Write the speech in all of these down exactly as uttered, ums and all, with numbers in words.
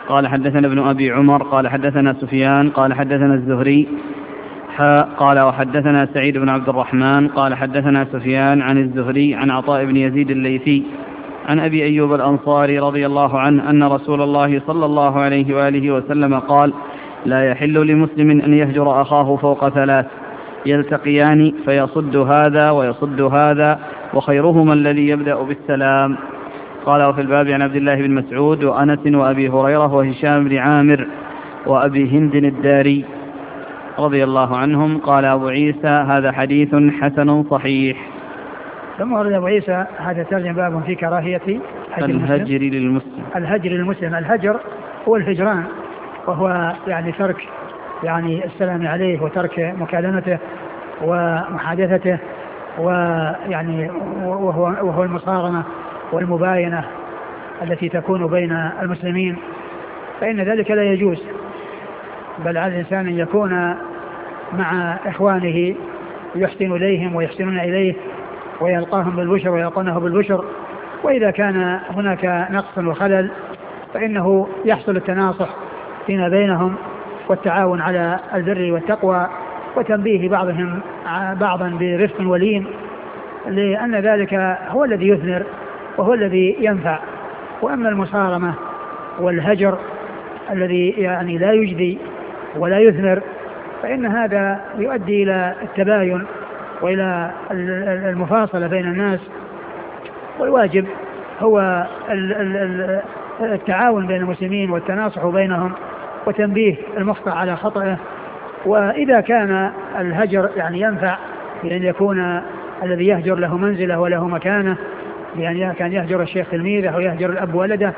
قال حدثنا ابن أبي عمر قال حدثنا سفيان قال حدثنا الزهري قال وحدثنا سعيد بن عبد الرحمن قال حدثنا سفيان عن الزهري عن عطاء بن يزيد الليثي عن أبي أيوب الأنصاري رضي الله عنه أن رسول الله صلى الله عليه وآله وسلم قال لا يحل لمسلم أن يهجر أخاه فوق ثلاث يلتقيان فيصد هذا ويصد هذا وخيرهما الذي يبدأ بالسلام. قال وفي الباب عن عبد الله بن مسعود وأنس وأبي هريرة وهشام بن عامر وأبي هند الداري رضي الله عنهم. قال أبو عيسى هذا حديث حسن صحيح. ثم ورد أبو عيسى هذا ترجم باب في كراهية الهجر للمسلم. الهجر للمسلم. الهجر هو الهجران، وهو يعني ترك يعني السلام عليه وترك مكالمته ومحادثته، ويعني وهو, وهو المصارمة والمباينة التي تكون بين المسلمين، فإن ذلك لا يجوز، بل على الإنسان أن يكون مع إخوانه يحسن إليهم ويحسنون إليه ويلقاهم بالبشر ويلقونه بالبشر، وإذا كان هناك نقص وخلل فإنه يحصل التناصح فيما بينهم والتعاون على البر والتقوى وتنبيه بعضهم بعضا برفق ولين، لأن ذلك هو الذي يثمر وهو الذي ينفع. وأما المصارمة والهجر الذي يعني لا يجدي ولا يثمر فإن هذا يؤدي إلى التباين وإلى المفاصلة بين الناس، والواجب هو التعاون بين المسلمين والتناصح بينهم وتنبيه المخطئ على خطئه. وإذا كان الهجر يعني ينفع بأن يكون الذي يهجر له منزله وله مكانه، يعني كان يهجر الشيخ تلميذه أو يهجر الأب ولده،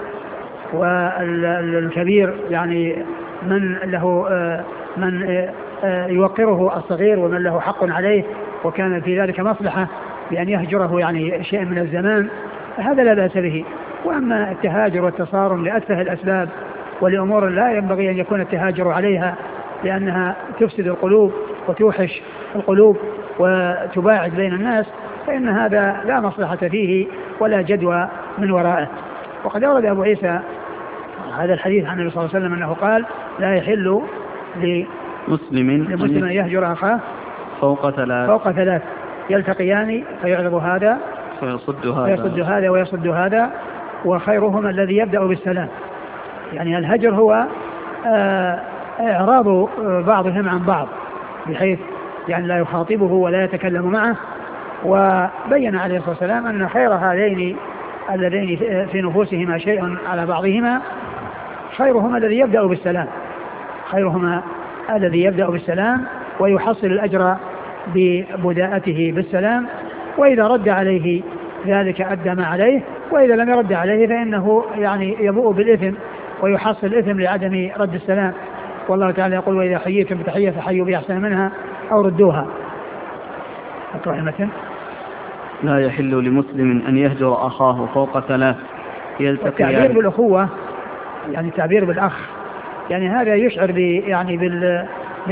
والكبير يعني من له من يوقره الصغير ومن له حق عليه، وكان في ذلك مصلحة بأن يهجره يعني شيء من الزمان، هذا لا بأس به. وأما التهاجر والتصارم لأتفه الأسباب ولأمور لا ينبغي أن يكون التهاجر عليها لأنها تفسد القلوب وتوحش القلوب وتباعد بين الناس، فإن هذا لا مصلحة فيه ولا جدوى من ورائه. وقد أورد أبو عيسى هذا الحديث عن النبي صلى الله عليه وسلم أنه قال لا يحل لمسلم لمسلم أن يهجر أخاه فوق ثلاث فوق ثلاث يلتقيان فيعرض هذا فيصد هذا ويصد هذا ويصد هذا وخيرهما الذي يبدأ بالسلام. يعني الهجر هو إعراض بعضهم عن بعض بحيث يعني لا يخاطبه ولا يتكلم معه. وبين عليه الصلاة والسلام أن خير هذين الذين في نفوسهما شيء على بعضهما خيرهما الذي يبدأ بالسلام خيرهما الذي يبدأ بالسلام ويحصل الأجر ببداءته بالسلام، وإذا رد عليه ذلك أدى ما عليه، وإذا لم يرد عليه فإنه يعني يبوء بالإثم ويحصل الإثم لعدم رد السلام. والله تعالى يقول وإذا حييتم بتحية فحيوا بأحسن منها أو ردوها. أقرأ المتن. لا يحل لمسلم أن يهجر أخاه فوق ثلاث يلتقيان. التعبير بالأخوة يعني التعبير بالأخ، يعني هذا يشعر يعني بال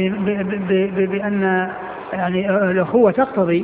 بأن يعني الأخوة تقتضي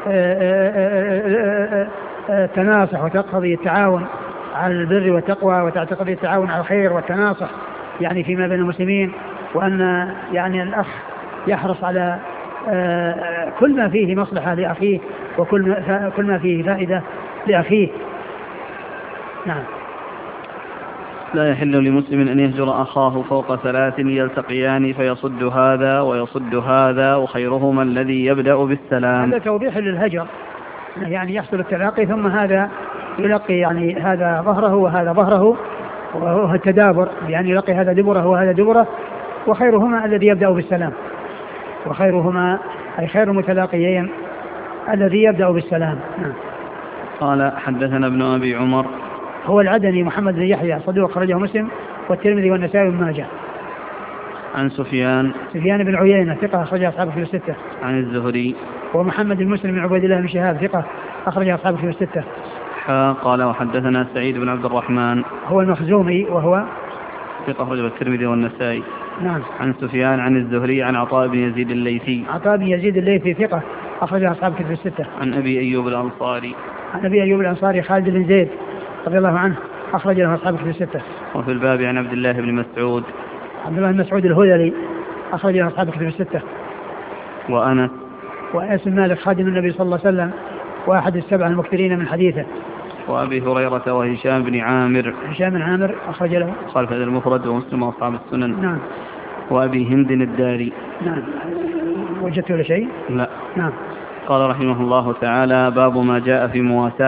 التناصح وتقتضي التعاون على البر والتقوى وتقتضي التعاون على الخير والتناصح يعني فيما بين المسلمين، وأن يعني الأخ يحرص على كل ما فيه مصلحة لأخيه وكل ما كل ما فيه فائدة لأخيه. نعم. لا يحل لمسلم أن يهجر أخاه فوق ثلاث يلتقيان فيصد هذا ويصد هذا وخيرهما الذي يبدأ بالسلام. هذا توضيح للهجر، يعني يحصل التلاقي ثم هذا يلقي يعني هذا ظهره وهذا ظهره وهو التدابر، يعني يلقي هذا دبره وهذا دبره، وخيرهما الذي يبدأ بالسلام وخيرهما أي خير المتلاقيين الذي يبدأ بالسلام. قال حدثنا ابن أبي عمر هو العدني محمد بن يحيى صدوق خرجه مسلم والترمذي والنسائي وابن ماجه. عن سفيان سفيان بن عيينة ثقة أخرج أصحابه في الستة. عن الزهري ومحمد بن مسلم بن عبيد الله بن شهاب ثقة أخرج أصحابه في الستة. قال وحدثنا سعيد بن عبد الرحمن هو المخزومي وهو ثقة أخرجه الترمذي والنسائي. نعم. عن سفيان عن الزهري عن عطاء بن يزيد الليثي عطاء بن يزيد الليثي ثقة أخرج أصحابه في الستة. عن أبي أيوب الأنصاري عن أبي أيوب الأنصاري خالد بن زيد رضي الله عنه أخرج له أصحاب كتب الستة. وفي الباب عن عبد الله بن مسعود. عبد الله بن مسعود الهذلي أخرج له أصحاب كتب الستة. وأنس. وأنس بن مالك خادم النبي صلى الله عليه وسلم وأحد السبع المكثرين من حديثه. وأبي هريرة وهشام بن عامر. هشام بن عامر أخرج له قال في المفرد ومسلم وأصحاب السنن. نعم. وأبي هند الداري. نعم. وجدت ولا شيء؟ لا. نعم. قال رحمه الله تعالى: باب ما جاء في مواساة